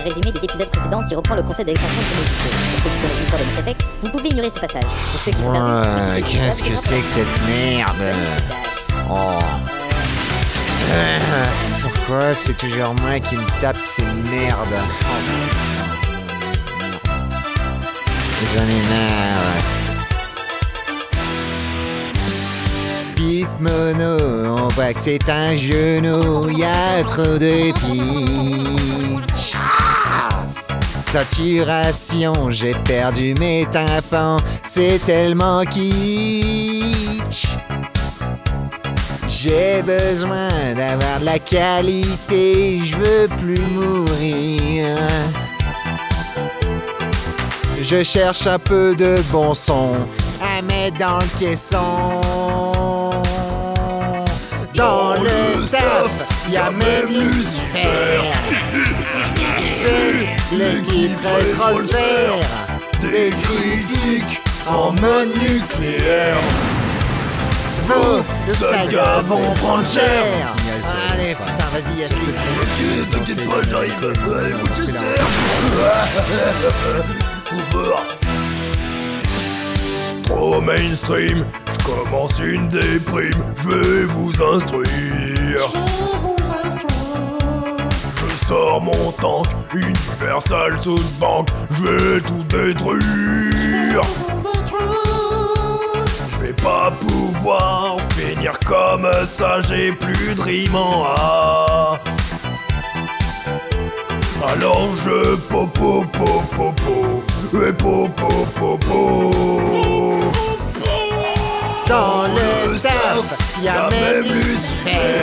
résumé des épisodes précédents qui reprend le concept de l'extension de Chrono Trigger. Pour ceux qui connaissent l'histoire de Mass Effect, vous pouvez ignorer ce passage. Pour ceux qui sont perdus, Qu'est-ce que c'est que cette merde? Oh. Pourquoi c'est toujours moi qui me tape ces merdes? J'en ai marre. Piste mono, on voit que c'est un genou, y'a trop de pitch. Saturation, j'ai perdu mes tympans, c'est tellement kitsch. J'ai besoin d'avoir de la qualité, je veux plus mourir. Je cherche un peu de bon son à mettre dans le caisson. Dans le staff, y'a même Lucifer. C'est l'équipe rétrosphère. Des critiques en mode nucléaire. Vos sagas vont prendre cher. Allez, putain, vas-y, Ashley. Ok, t'inquiète pas, j'arrive. Allez, Winchester. Pouvoir. Trop mainstream, je commence une déprime, je vais vous instruire. Je sors mon tank, Universal Soundbank, je vais tout détruire. Je vais pas pouvoir finir comme ça, j'ai plus de rime en A. Alors je popo popo popo et popo popo. Dans le staff, y'a même Lucifer.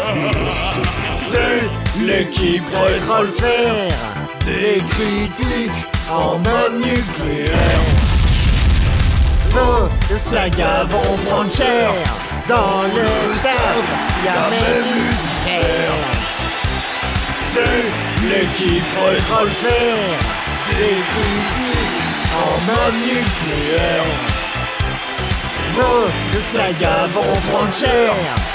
C'est l'équipe rétrosphère. Des critiques en mode nucléaire. Vos sagas vont prendre cher. Dans le staff, y'a même Lucifer. C'est l'équipe rétrosphère. Des critiques en mode nucléaire. Vos sagas vont prendre cher.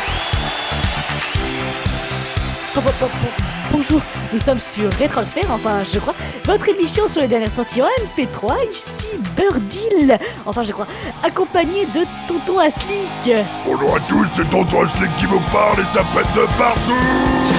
Bonjour, nous sommes sur Rétrosphère, enfin je crois, votre émission sur les dernières sorties en MP3, ici Birdil, enfin je crois, accompagné de Tonton Aslick. Bonjour à tous, c'est Tonton Aslick qui vous parle et ça pète de partout.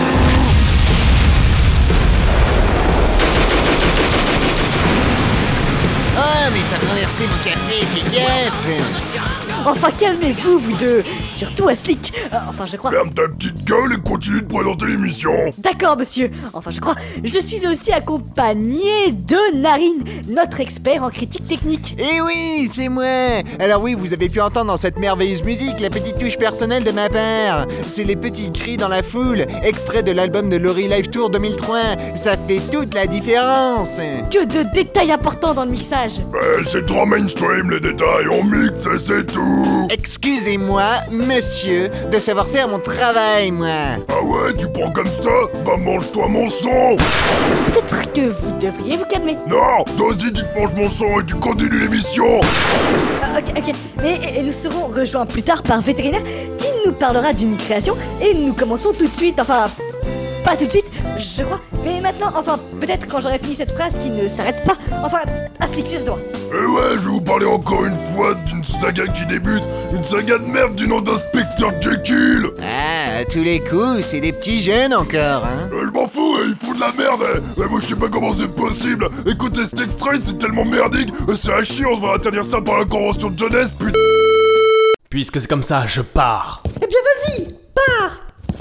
Ah, mais t'as renversé mon café, fais gaffe. Enfin calmez-vous, vous deux, surtout Aslick, enfin je crois... Ferme ta petite gueule et continue de présenter l'émission. D'accord monsieur, enfin je crois, je suis aussi accompagné de Narine, notre expert en critique technique. Eh oui, c'est moi. Alors oui, vous avez pu entendre dans cette merveilleuse musique la petite touche personnelle de ma part. C'est les petits cris dans la foule, extrait de l'album de Laurie Live Tour 2003. Ça fait toute la différence. Que de détails importants dans le mixage. C'est trop mainstream les détails, on mixe et c'est tout. Excusez-moi, monsieur, de savoir faire mon travail, moi. Ah ouais, tu prends comme ça? Bah mange-toi mon son. Peut-être que vous devriez vous calmer. Non, toi aussi tu te manges mon son et tu continues l'émission. Ok, mais nous serons rejoints plus tard par Vétérinaire qui nous parlera d'une création et nous commençons tout de suite, enfin, pas tout de suite, je crois, mais maintenant, enfin, peut-être quand j'aurai fini cette phrase qui ne s'arrête pas, enfin, Aslick, c'est toi. Et ouais, je vais vous parler encore une fois d'une saga qui débute, une saga de merde du nom d'Inspecteur Jekyll. Ah, à tous les coups, c'est des petits jeunes encore, hein. Je m'en fous, ils font de la merde. Moi je sais pas comment c'est possible. Écoutez cet extrait, c'est tellement merdique, c'est à chier, on devrait interdire ça par la convention de jeunesse, putain. Puisque c'est comme ça, je pars. Eh bien vas-y, pars.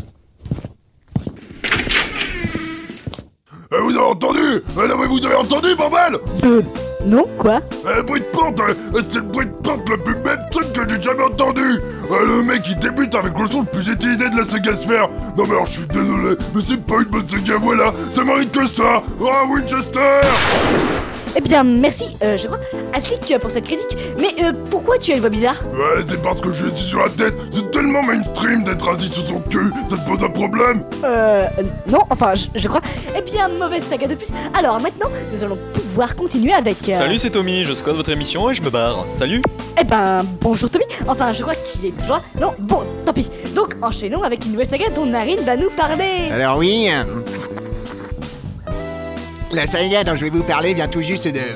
Vous avez entendu? Non mais vous avez entendu, bordel? Non, quoi? Bruit de porte, c'est le bruit de porte le plus mainstream que j'ai jamais entendu. Le mec il débute avec le son le plus utilisé de la saga Sphère. Non mais alors je suis désolé, mais c'est pas une bonne saga, voilà, ça mérite que ça. Oh Winchester. Eh bien, merci, je crois, Aslick, pour cette critique. Mais pourquoi tu as une voix bizarre? Ouais, c'est parce que je suis assis sur la tête. C'est tellement mainstream d'être assis sur son cul. Ça te pose un problème? Non, enfin, je crois. Eh bien, mauvaise saga de plus. Alors maintenant, nous allons pouvoir continuer avec... Salut, c'est Tommy, je squatte votre émission et je me barre. Salut. Eh ben, bonjour Tommy. Enfin, je crois qu'il est toujours là. Non, bon, tant pis. Donc, enchaînons avec une nouvelle saga dont Narine va nous parler. Alors oui... La saga dont je vais vous parler vient tout juste de...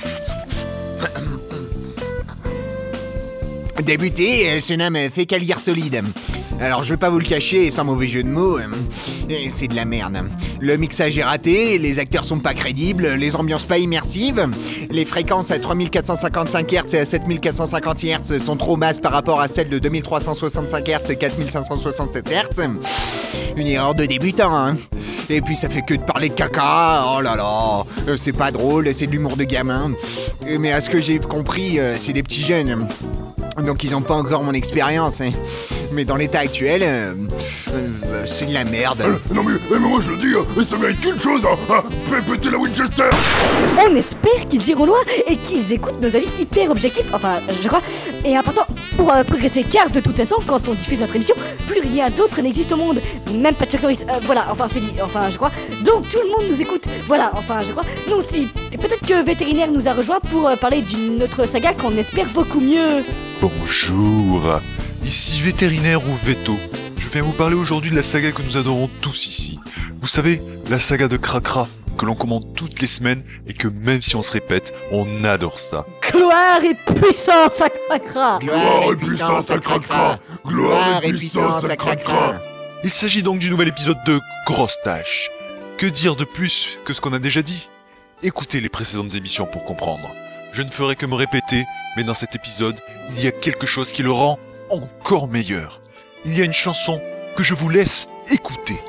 débuter, elle se nomme Fécal Guerre Solide. Alors je vais pas vous le cacher, sans mauvais jeu de mots, c'est de la merde. Le mixage est raté, les acteurs sont pas crédibles, les ambiances pas immersives, les fréquences à 3455 Hz et à 7450 Hz sont trop basses par rapport à celles de 2365 Hz et 4567 Hz. Une erreur de débutant, hein. Et puis ça fait que de parler de caca, oh là là, c'est pas drôle, c'est de l'humour de gamin. Mais à ce que j'ai compris, c'est des petits jeunes. Donc ils ont pas encore mon expérience, hein. Mais dans l'état actuel, c'est de la merde. Non mais moi je le dis, ça mérite qu'une chose, hein, péter la Winchester. On espère qu'ils iront loin et qu'ils écoutent nos avis hyper objectifs, enfin je crois, et important pour progresser, car de toute façon quand on diffuse notre émission, plus rien d'autre n'existe au monde, même pas Chuck Norris, voilà, enfin c'est dit, enfin je crois, donc tout le monde nous écoute, voilà, enfin je crois, nous aussi, et peut-être que Vétérinaire nous a rejoint pour parler d'une autre saga qu'on espère beaucoup mieux. Bonjour, ici Vétérinaire ou Veto. Je viens vous parler aujourd'hui de la saga que nous adorons tous ici. Vous savez, la saga de Cracra, que l'on commande toutes les semaines et que même si on se répète, on adore ça. Gloire et puissance à Cracra. Gloire et puissance à Cracra. Gloire et puissance à Cracra. Il s'agit donc du nouvel épisode de Grosse Tâche. Que dire de plus que ce qu'on a déjà dit ? Écoutez les précédentes émissions pour comprendre. Je ne ferai que me répéter, mais dans cet épisode, il y a quelque chose qui le rend encore meilleur. Il y a une chanson que je vous laisse écouter.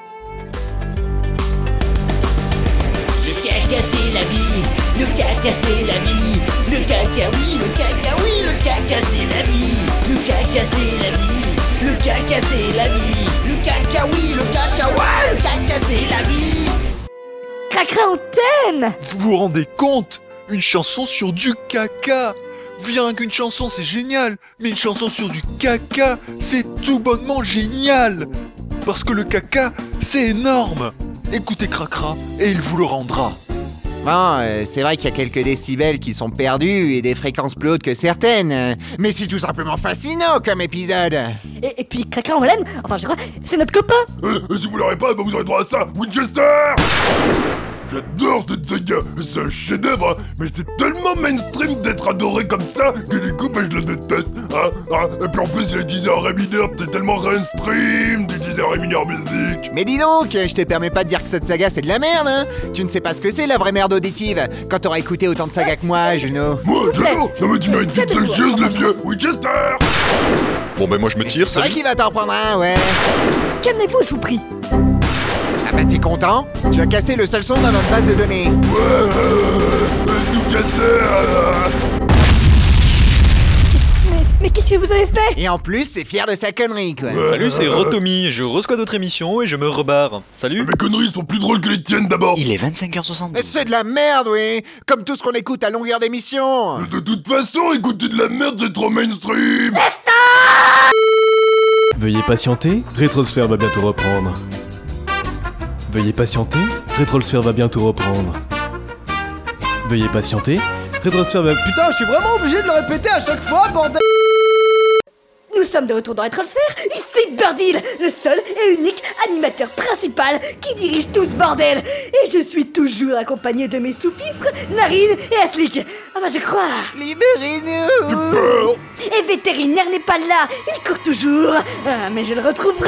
Le caca c'est la vie, le caca c'est la vie, le caca oui, le caca oui, le caca c'est la vie, le caca c'est la vie, le caca c'est la vie, le caca oui, le caca ouais, le caca c'est la vie. Cracra antenne. Vous vous rendez compte ? Une chanson sur du caca. Rien qu'une chanson c'est génial, mais une chanson sur du caca, c'est tout bonnement génial. Parce que le caca, c'est énorme. Écoutez Cracra et il vous le rendra. Bon, c'est vrai qu'il y a quelques décibels qui sont perdus et des fréquences plus hautes que certaines. Mais c'est tout simplement fascinant comme épisode. Et puis Cracra on l'aime, enfin je crois, c'est notre copain. Si vous l'aurez pas, vous aurez droit à ça, Winchester. J'adore cette saga, c'est un chef-d'œuvre, mais c'est tellement mainstream d'être adoré comme ça que du coup je le déteste. Et puis en plus il y a 10h mineur, c'est tellement mainstream du 10h mineur musique. Mais dis donc, je te permets pas de dire que cette saga c'est de la merde, hein. Tu ne sais pas ce que c'est la vraie merde auditive, quand t'auras écouté autant de sagas que moi, Juno. Moi, Juno? Non mais tu m'as une petite sérieuse le vieux, Winchester. Bon ben moi je me tire, C'est vrai qu'il va t'en prendre un, ouais. Calmez-vous, je vous prie. Ah bah t'es content? Tu as cassé le seul son dans notre base de données. Tout cassé. Mais qu'est-ce que vous avez fait? Et en plus, c'est fier de sa connerie, quoi. Salut, c'est Rotomi, je reçois d'autres émissions et je me rebarre. Salut. Mes conneries sont plus drôles que les tiennes d'abord. Il est 25h72. Mais c'est de la merde, oui. Comme tout ce qu'on écoute à longueur d'émission. De toute façon, écouter de la merde, c'est trop mainstream. Veuillez patienter, Rétrosphère va bientôt reprendre. Veuillez patienter, Rétrosphère va bientôt reprendre. Veuillez patienter, Rétrosphère va... Putain, je suis vraiment obligé de le répéter à chaque fois, bordel. Nous sommes de retour dans Rétrosphère, ici Birdil, le seul et unique animateur principal qui dirige tout ce bordel. Et je suis toujours accompagné de mes sous-fifres, Narine et Aslik. Enfin, je crois. Libérez-nous. Et Vétérinaire n'est pas là, il court toujours. Ah, mais je le retrouverai.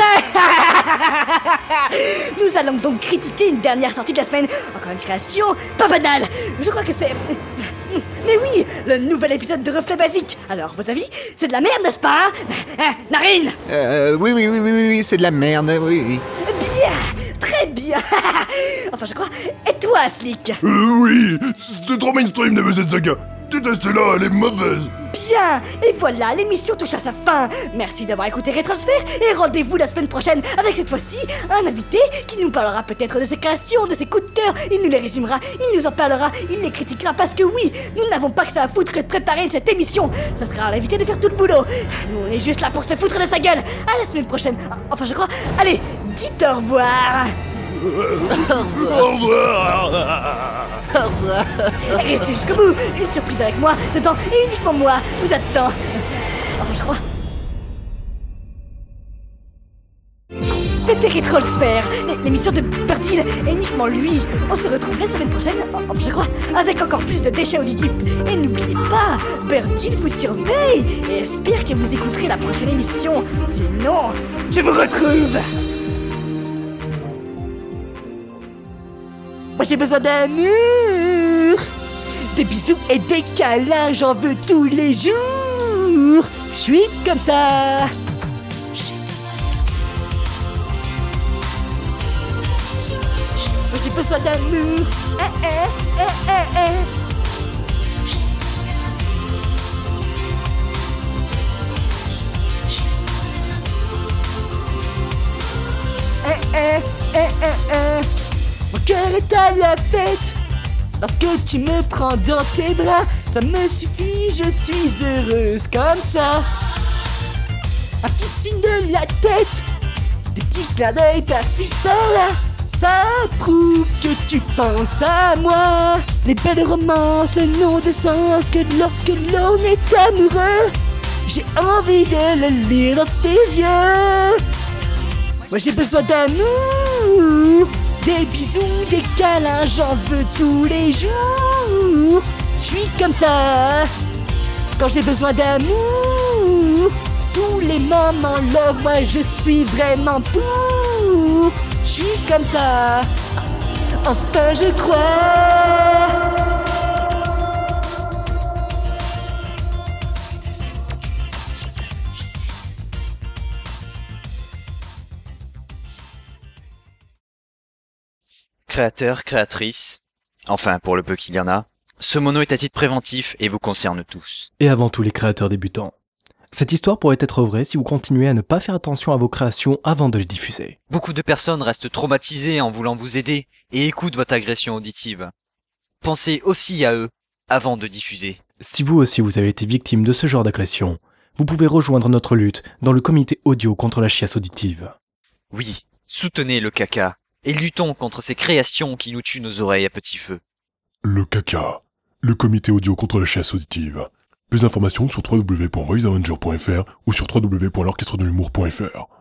Nous allons donc critiquer une dernière sortie de la semaine. Encore une création pas banale. Je crois que c'est... Mais oui, le nouvel épisode de Reflet Basique. Alors, vos avis, c'est de la merde, n'est-ce pas, Narine? Oui, c'est de la merde, oui. Bien, très bien. Enfin, je crois. Et toi, Slick? Oui, c'est trop mainstream de cette saga. Détestez-la, elle est mauvaise. Bien, et voilà, l'émission touche à sa fin. Merci d'avoir écouté Rétrosphère et rendez-vous la semaine prochaine avec cette fois-ci un invité qui nous parlera peut-être de ses créations, de ses coups de cœur. Il nous les résumera, il nous en parlera, il les critiquera parce que oui, nous n'avons pas que ça à foutre de préparer cette émission. Ça sera à l'invité de faire tout le boulot. Nous, on est juste là pour se foutre de sa gueule. À la semaine prochaine. Enfin, je crois. Allez, dites au revoir. Au revoir. Restez jusqu'au bout. Une surprise avec moi, dedans et uniquement moi vous attend. Enfin, je crois. c'était Rétrosphère, l'émission de Bertil et uniquement lui. On se retrouve la semaine prochaine, je crois, avec encore plus de déchets auditifs. Et n'oubliez pas, Bertil vous surveille et espère que vous écouterez la prochaine émission. Sinon, je vous retrouve. Moi j'ai besoin d'amour, des bisous et des câlins, j'en veux tous les jours. Je suis comme ça. Moi j'ai besoin d'amour. Mon cœur est à la fête. Lorsque tu me prends dans tes bras, ça me suffit, je suis heureuse comme ça. Un petit signe de la tête, des petits clins d'œil par-ci par-là, ça prouve que tu penses à moi. Les belles romances n'ont de sens que lorsque l'on est amoureux. J'ai envie de le lire dans tes yeux. Moi j'ai besoin d'amour, des bisous, des câlins, j'en veux tous les jours. Je suis comme ça, quand j'ai besoin d'amour. Tous les moments love, moi je suis vraiment pour. Je suis comme ça, enfin je crois. Créateurs, créatrices, enfin pour le peu qu'il y en a, ce mono est à titre préventif et vous concerne tous. Et avant tout les créateurs débutants. Cette histoire pourrait être vraie si vous continuez à ne pas faire attention à vos créations avant de les diffuser. Beaucoup de personnes restent traumatisées en voulant vous aider et écoutent votre agression auditive. Pensez aussi à eux avant de diffuser. Si vous aussi vous avez été victime de ce genre d'agression, vous pouvez rejoindre notre lutte dans le comité audio contre la chiasse auditive. Oui, soutenez le caca et luttons contre ces créations qui nous tuent nos oreilles à petit feu. Le caca, le comité audio contre la chiasse auditive. Plus d'informations sur www.voiceavenger.fr ou sur www.l'orchestredelumour.fr.